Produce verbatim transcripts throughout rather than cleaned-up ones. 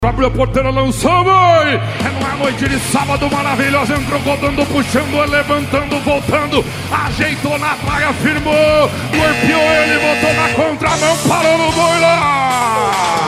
Abriu a porteira, lançou, mãe! É numa noite de sábado maravilhosa, entrou rodando, puxando, levantando, voltando, ajeitou na praia, firmou, golpeou ele, botou na contramão, parou no boi lá!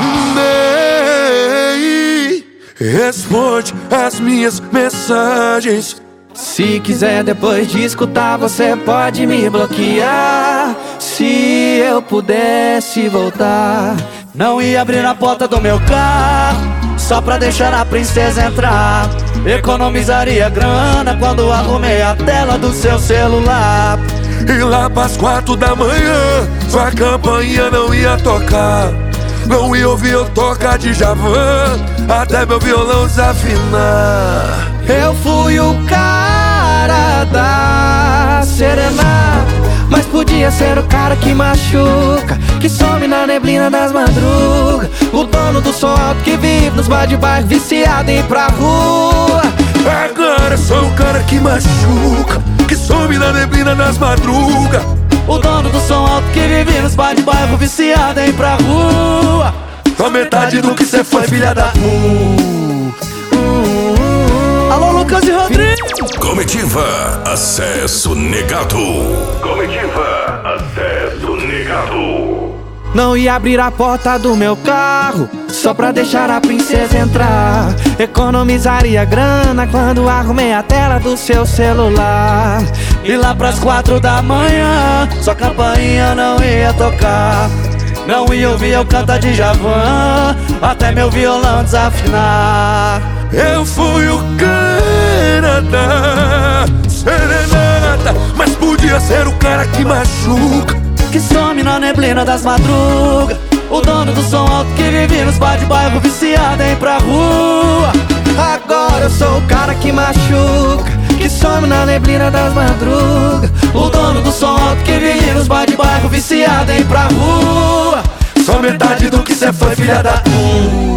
Nem responde as minhas mensagens. Se quiser depois de escutar, você pode me bloquear. Se eu pudesse voltar, não ia abrir a porta do meu carro só pra deixar a princesa entrar. Economizaria grana quando arrumei a tela do seu celular. E lá pras quatro da manhã, sua campainha não ia tocar. Não ia ouvir eu tocar Djavan, até meu violão desafinar. Eu fui o cara da serenata, mas podia ser o cara que machuca, que some na neblina das madrugas. O dono do som alto que vive nos bar de bairro, viciado em ir pra rua. Agora sou o cara que machuca, que some na neblina das madrugas. O dono do som alto que vive nos bar de bairro, viciado em ir pra rua. Só metade do que cê foi, filha da puta. Alô, Lucas e Rodrigo. Comitiva Acesso Negado. Comitiva Acesso Negado. Não ia abrir a porta do meu carro só pra deixar a princesa entrar. Economizaria grana quando arrumei a tela do seu celular. E lá pras quatro da manhã, sua campainha não ia tocar. Não ia ouvir eu cantar Djavan, até meu violão desafinar. Eu fui o cara da serenata, mas podia ser o cara que machuca, que some na neblina das madrugas. O dono do som alto que vive nos bar de bairro, viciado em ir pra rua. Agora eu sou o cara que machuca, que some na neblina das madrugas. O dono do som alto que vive nos bar de bairro, viciado em ir pra rua. Só metade do que cê foi, filha da puta.